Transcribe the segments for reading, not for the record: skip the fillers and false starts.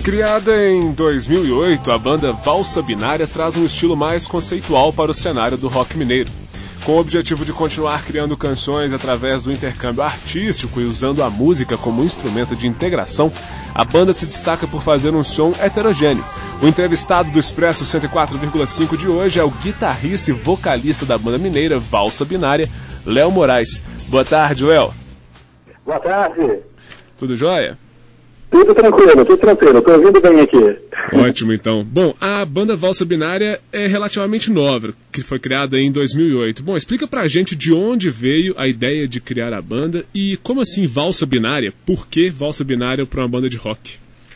Criada em 2008, a banda Valsa Binária traz um estilo mais conceitual para o cenário do rock mineiro. Com o objetivo de continuar criando canções através do intercâmbio artístico e usando a música como instrumento de integração, a banda se destaca por fazer um som heterogêneo. O entrevistado do Expresso 104,5 de hoje é o guitarrista e vocalista da banda mineira Valsa Binária, Léo Moraes. Boa tarde, Léo. Boa tarde. Tudo jóia? Tudo tranquilo, tô ouvindo bem aqui. Ótimo, então. Bom, a banda Valsa Binária é relativamente nova, que foi criada em 2008. Bom, explica pra gente de onde veio a ideia de criar a banda e como assim Valsa Binária? Por que Valsa Binária para uma banda de rock?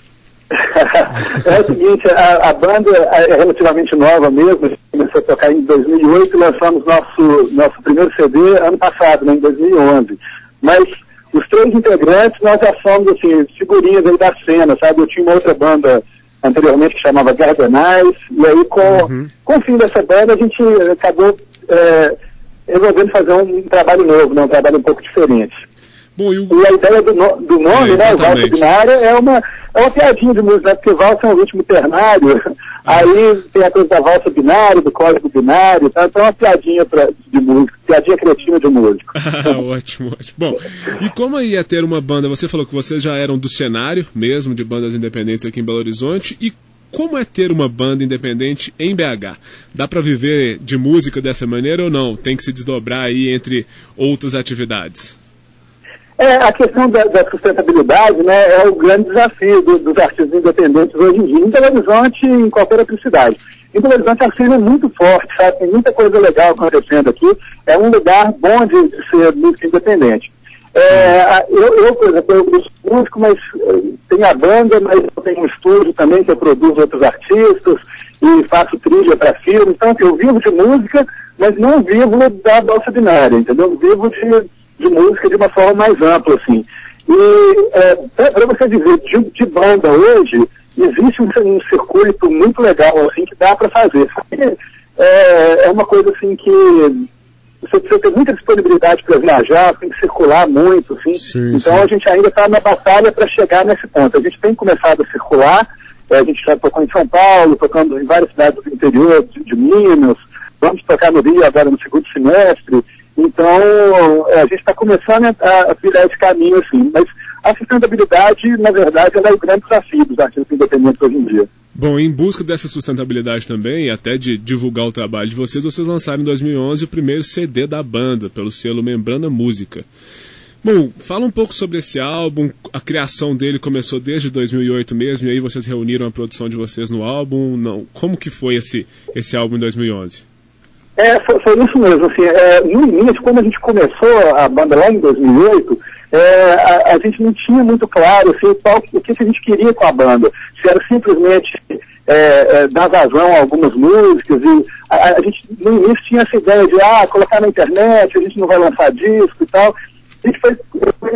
É o seguinte, a banda é relativamente nova mesmo, a gente começou a tocar em 2008 e lançamos nosso primeiro CD ano passado, né, em 2011. Mas os três integrantes, nós já somos, assim, figurinhas aí da cena, sabe? Eu tinha uma outra banda anteriormente que chamava Gardenais, e aí com o fim dessa banda a gente acabou resolvendo fazer um trabalho novo, né? Um trabalho um pouco diferente. Bom, e a ideia do nome, né, Valsa Binária, é uma piadinha de música, né, porque valsa é um ritmo ternário, aí tem a coisa da valsa binária, do código binário, tá? Então é uma piadinha de música, piadinha criativa de músico. Ótimo, ótimo. Bom, e como ia ter uma banda, você falou que vocês já eram do cenário mesmo, de bandas independentes aqui em Belo Horizonte, e como é ter uma banda independente em BH? Dá para viver de música dessa maneira ou não? Tem que se desdobrar aí entre outras atividades? A questão da sustentabilidade, né, é o grande desafio dos artistas independentes hoje em dia, em Belo Horizonte e em qualquer outra cidade. Em Belo Horizonte a cena é muito forte, sabe? Tem muita coisa legal acontecendo aqui. É um lugar bom de ser música independente. Eu, por exemplo, eu sou músico, mas tenho a banda, mas eu tenho um estúdio também que eu produzo outros artistas e faço trilha para filme. Então, assim, eu vivo de música, mas não vivo da Valsa Binária, entendeu? Vivo de música de uma forma mais ampla, assim. E para você dizer de banda hoje, existe um circuito muito legal, assim, que dá para fazer. É uma coisa, assim, que você precisa ter muita disponibilidade para viajar, tem que circular muito, assim. Sim, então a gente ainda está na batalha para chegar nesse ponto. A gente tem começado a circular, a gente já tocou em São Paulo, tocando em várias cidades do interior de Minas, vamos tocar no Rio agora no segundo semestre. Então, a gente está começando a virar esse caminho, assim. Mas a sustentabilidade, na verdade, ela é o grande desafio dos artistas independentes hoje em dia. Bom, em busca dessa sustentabilidade também, e até de divulgar o trabalho de vocês lançaram em 2011 o primeiro CD da banda, pelo selo Membrana Música. Bom, fala um pouco sobre esse álbum, a criação dele começou desde 2008 mesmo, e aí vocês reuniram a produção de vocês no álbum, não? Como que foi esse álbum em 2011? Foi isso mesmo, assim, no início, quando a gente começou a banda lá em 2008, a gente não tinha muito claro, assim, o que a gente queria com a banda, se era simplesmente dar vazão a algumas músicas, e a gente no início tinha essa ideia de, colocar na internet, a gente não vai lançar disco e tal. A gente foi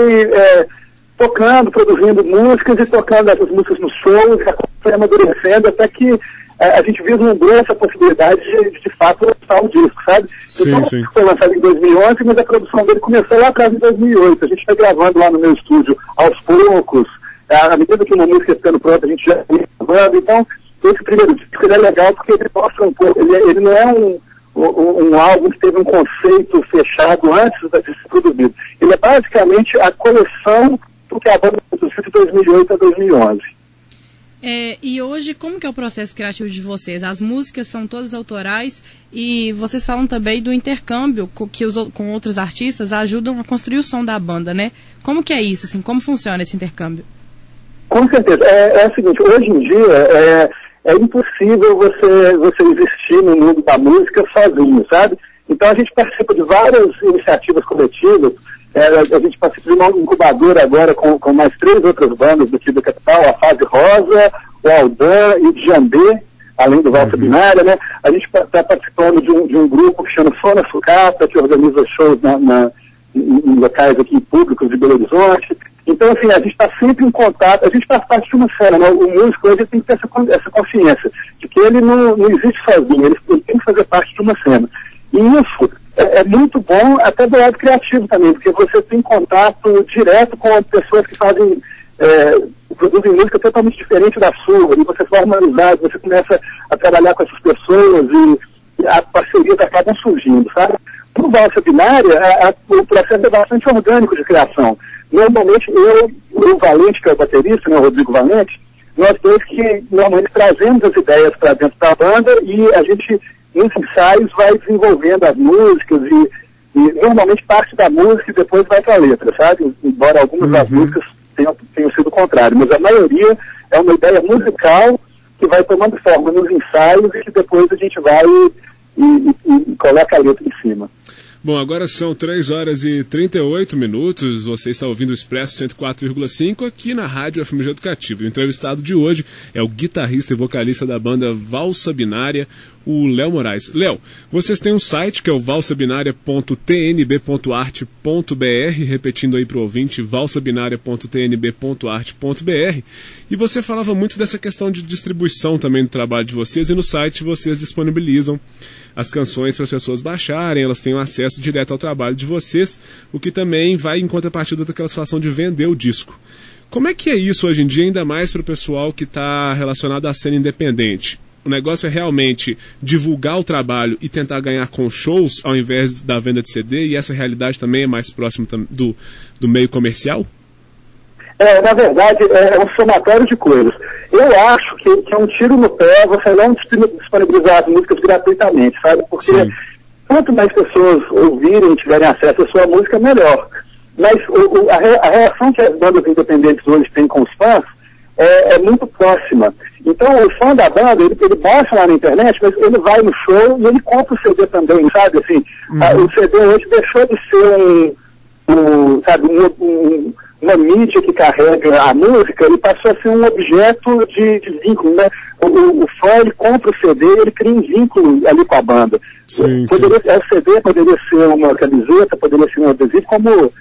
tocando, produzindo músicas e tocando essas músicas nos shows, e foi amadurecendo até que a gente vislumbrou essa possibilidade de fato lançar o disco, sabe? Então, sim. Foi lançado em 2011, mas a produção dele começou lá atrás em 2008. A gente foi gravando lá no meu estúdio aos poucos. À medida que uma música ia ficando pronta, a gente já ia gravando. Então, esse primeiro disco ele é legal porque ele mostra um pouco, ele não é um álbum que teve um conceito fechado antes de ser produzido. Ele é basicamente a coleção do que a banda produziu de 2008 a 2011. E hoje, como que é o processo criativo de vocês? As músicas são todas autorais e vocês falam também do intercâmbio que com outros artistas ajudam a construir o som da banda, né? Como que é isso, assim? Como funciona esse intercâmbio? Com certeza. É o seguinte, hoje em dia é impossível você existir no mundo da música sozinho, sabe? Então a gente participa de várias iniciativas coletivas. A gente participa de uma incubadora agora com mais 3 outras bandas daqui da capital, a Fase Rosa, o Aldan e o Djambê, além do Valsa Binária, né? A gente está participando de um grupo que chama Sona Sucata, que organiza shows em locais aqui públicos de Belo Horizonte. Então, assim, a gente está sempre em contato, a gente faz parte de uma cena, né? O músico hoje tem que ter essa consciência de que ele não existe sozinho, ele tem que fazer parte de uma cena. E isso é muito bom até do lado criativo também, porque você tem contato direto com pessoas que fazem produzem música totalmente diferente da sua, e você forma amizade, você começa a trabalhar com essas pessoas e as parcerias acabam surgindo, sabe? No Valsa Binária, o processo é bastante orgânico de criação. Normalmente, o Valente, que é o baterista, né, o Rodrigo Valente, nós dois que normalmente trazemos as ideias para dentro da banda e a gente, nos ensaios, vai desenvolvendo as músicas e normalmente parte da música e depois vai para a letra, sabe? Embora algumas das músicas tenham sido o contrário, mas a maioria é uma ideia musical que vai tomando forma nos ensaios e que depois a gente vai e coloca a letra em cima. Bom, agora são 3h38, você está ouvindo o Expresso 104,5 aqui na Rádio FMG Educativo. O entrevistado de hoje é o guitarrista e vocalista da banda Valsa Binária, o Léo Moraes. Léo, vocês têm um site que é o valsabinaria.tnb.arte.br, repetindo aí para o ouvinte, valsabinaria.tnb.arte.br, e você falava muito dessa questão de distribuição também do trabalho de vocês, e no site vocês disponibilizam as canções para as pessoas baixarem, elas têm acesso direto ao trabalho de vocês, o que também vai em contrapartida daquela situação de vender o disco. Como é que é isso hoje em dia, ainda mais para o pessoal que está relacionado à cena independente? O negócio é realmente divulgar o trabalho e tentar ganhar com shows ao invés da venda de CD, e essa realidade também é mais próxima do meio comercial? Na verdade, é um somatório de coisas. Eu acho que é um tiro no pé você não disponibilizar as músicas gratuitamente, sabe? Porque quanto mais pessoas ouvirem e tiverem acesso à sua música, melhor. Mas a reação que as bandas independentes hoje têm com os fãs é muito próxima. Então, o fã da banda, ele baixa lá na internet, mas ele vai no show e ele compra o CD também, sabe? Assim, o CD hoje deixou de ser uma mídia que carrega a música, ele passou a ser um objeto de vínculo, né? O fã, ele compra o CD, ele cria um vínculo ali com a banda. O CD poderia ser uma camiseta, poderia ser um adesivo, como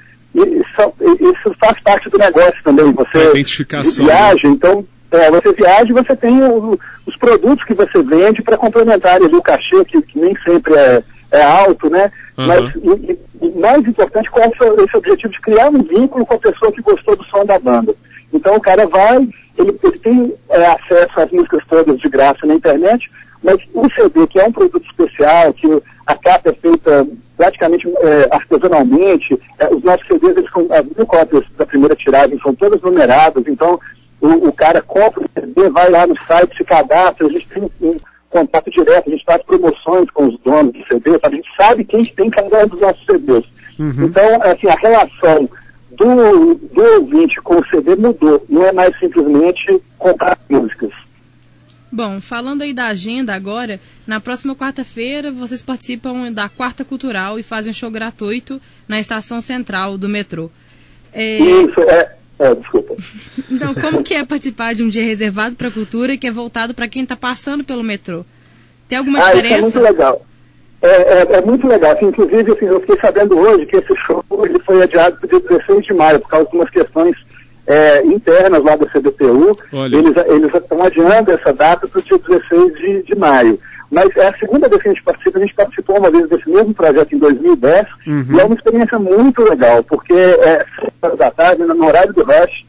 isso faz parte do negócio também. Você viaja, então você viaja e você tem os produtos que você vende para complementar ali o cachê, que nem sempre é alto, né? Mas mais importante, qual é esse objetivo de criar um vínculo com a pessoa que gostou do som da banda. Então o cara vai, ele tem acesso às músicas todas de graça na internet, mas o CD, que é um produto especial, que a capa é feita praticamente artesanalmente, os nossos CDs, eles são, as 1000 cópias da primeira tiragem são todas numeradas, então o cara compra o CD, vai lá no site, se cadastra, a gente tem um contato direto, a gente faz promoções com os donos do CD, a gente sabe quem tem cada um dos nossos CDs. Então, assim, a relação do ouvinte com o CD mudou, não é mais simplesmente comprar músicas. Bom, falando aí da agenda agora, na próxima quarta-feira vocês participam da Quarta Cultural e fazem um show gratuito na estação central do metrô. Isso, desculpa. Então, como que é participar de um dia reservado para a cultura e que é voltado para quem está passando pelo metrô? Tem alguma diferença? Isso é muito legal. É muito legal. Assim, inclusive, assim, eu fiquei sabendo hoje que esse show ele foi adiado para o dia 16 de maio, por causa de umas questões internas lá da CBTU. Eles estão adiando essa data para o dia 16 de maio. Mas é a segunda vez que a gente participou uma vez desse mesmo projeto em 2010, e é uma experiência muito legal, porque 6 horas da tarde, no horário do rush,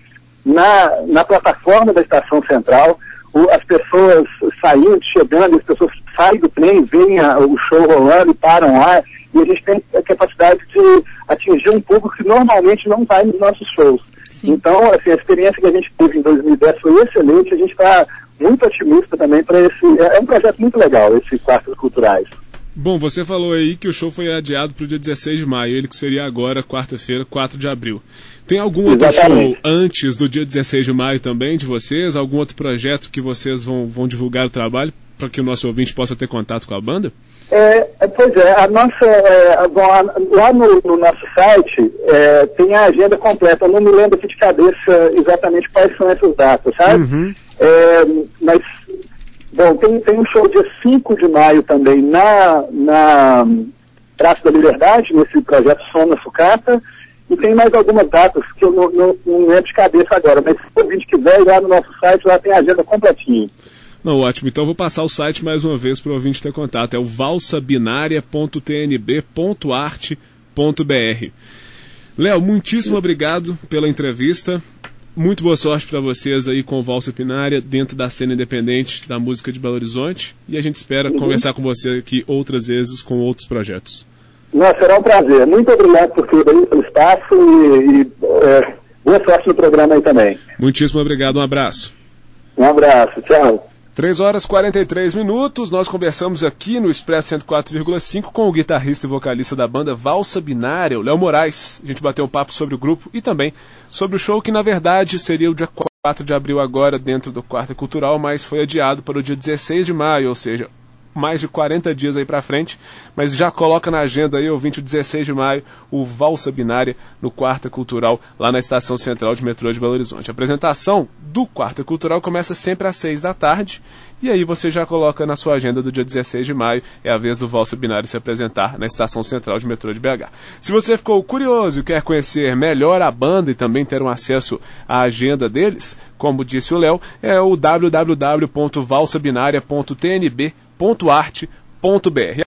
na plataforma da estação central, as pessoas saindo, chegando, as pessoas saem do trem, veem o show rolando e param lá, e a gente tem a capacidade de atingir um público que normalmente não vai nos nossos shows. Sim. Então, assim, a experiência que a gente teve em 2010 foi excelente, a gente está muito otimista também para esse... É um projeto muito legal, esse Quartos Culturais. Bom, você falou aí que o show foi adiado para o dia 16 de maio, ele que seria agora, quarta-feira, 4 de abril. Tem algum outro show antes do dia 16 de maio também de vocês? Algum outro projeto que vocês vão divulgar o trabalho para que o nosso ouvinte possa ter contato com a banda? Pois é, a nossa, lá no nosso site tem a agenda completa. Eu não me lembro aqui de cabeça exatamente quais são essas datas, sabe? Mas, bom, tem um show dia 5 de maio também na Praça da Liberdade, nesse projeto Som na Sucata, e tem mais algumas datas que eu não lembro de cabeça agora, mas se o ouvinte quiser ir lá no nosso site, lá tem a agenda completinha. Não, ótimo. Então eu vou passar o site mais uma vez para o ouvinte ter contato. É o valsabinaria.tnb.arte.br. Léo, muitíssimo obrigado pela entrevista. muito boa sorte para vocês aí com o Valsa Binária dentro da cena independente da música de Belo Horizonte, e a gente espera conversar com você aqui outras vezes com outros projetos. Nossa, será um prazer. Muito obrigado por tudo aí, pelo espaço e boa sorte no programa aí também. Muitíssimo obrigado, um abraço. Um abraço, tchau. 3h43, nós conversamos aqui no Expresso 104,5 com o guitarrista e vocalista da banda Valsa Binária, o Léo Moraes. A gente bateu um papo sobre o grupo e também sobre o show que, na verdade, seria o dia 4 de abril agora dentro do Quarta Cultural, mas foi adiado para o dia 16 de maio, ou seja, mais de 40 dias aí pra frente, mas já coloca na agenda aí, ouvinte, o 16 de maio, o Valsa Binária no Quarta Cultural, lá na Estação Central de Metrô de Belo Horizonte. A apresentação do Quarta Cultural começa sempre às 6 da tarde, e aí você já coloca na sua agenda do dia 16 de maio, é a vez do Valsa Binária se apresentar na Estação Central de Metrô de BH. Se você ficou curioso e quer conhecer melhor a banda e também ter um acesso à agenda deles, como disse o Léo, é o www.valsabinária.tnb.art.br.